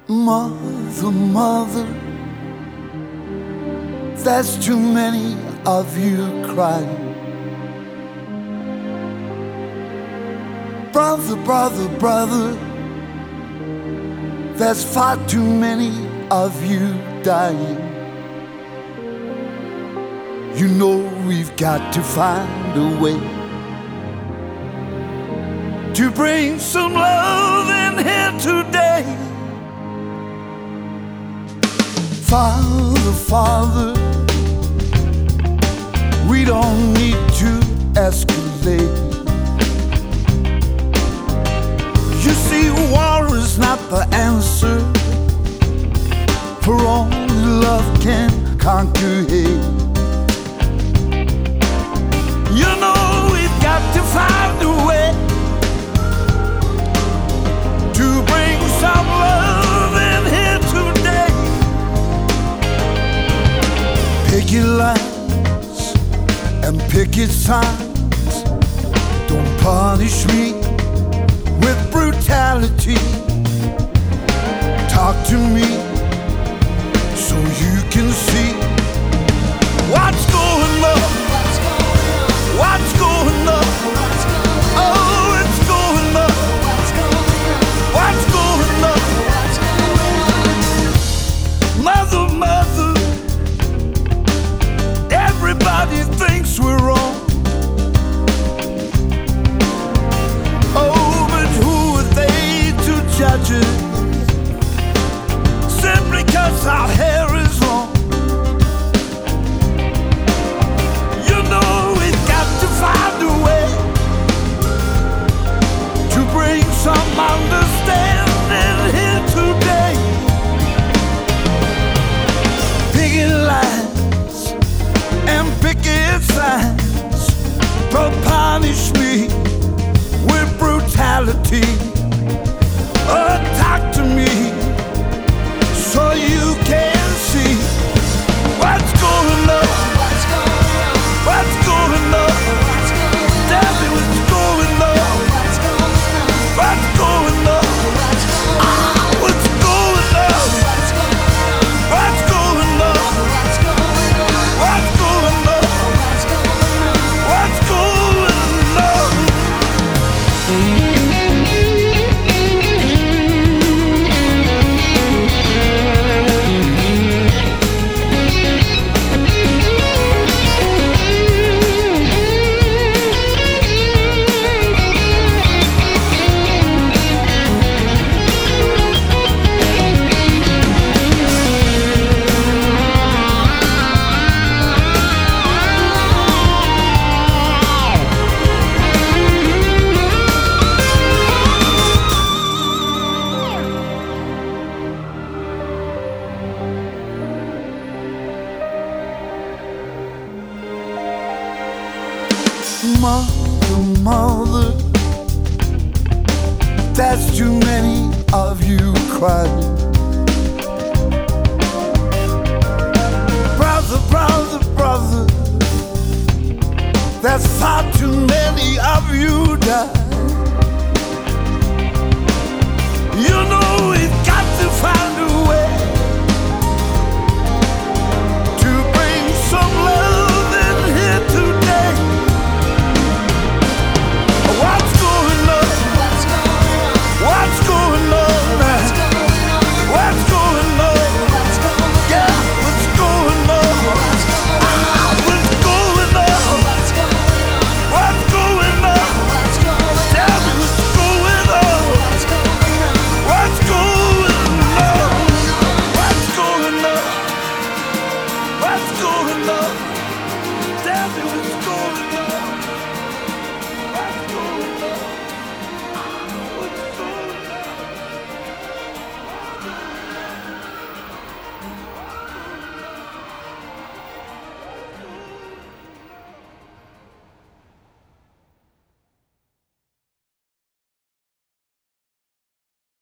Mother, mother, there's too many of you crying. Brother, brother, brother, there's far too many of you dying. You know we've got to find a way to bring some love in here today. Father, Father, we don't need to escalate. You see, war is not the answer, for only love can conquer hate. You know we've got to find a way to bring some love in here today. Picket lines and picket signs don't punish me with brutality. Talk to me so you can see what's going on. What's going on? Oh, it's going on. What's going on? Mother, mother, everybody thinks we're wrong. Oh, but who are they to judge it? Simply 'cause our hair is long. You know we've got to find a way to bring some understanding here today. Picket lines and picket signs don't punish me with brutality. Oh, talk to me so you can see what's going on. What's going on? Tell me what's going on. What's going on? What's going on? What's going on? What's going on? What's going on? Mother, mother, there's too many of you crying. Brother, brother, brother, there's far too many of you dying.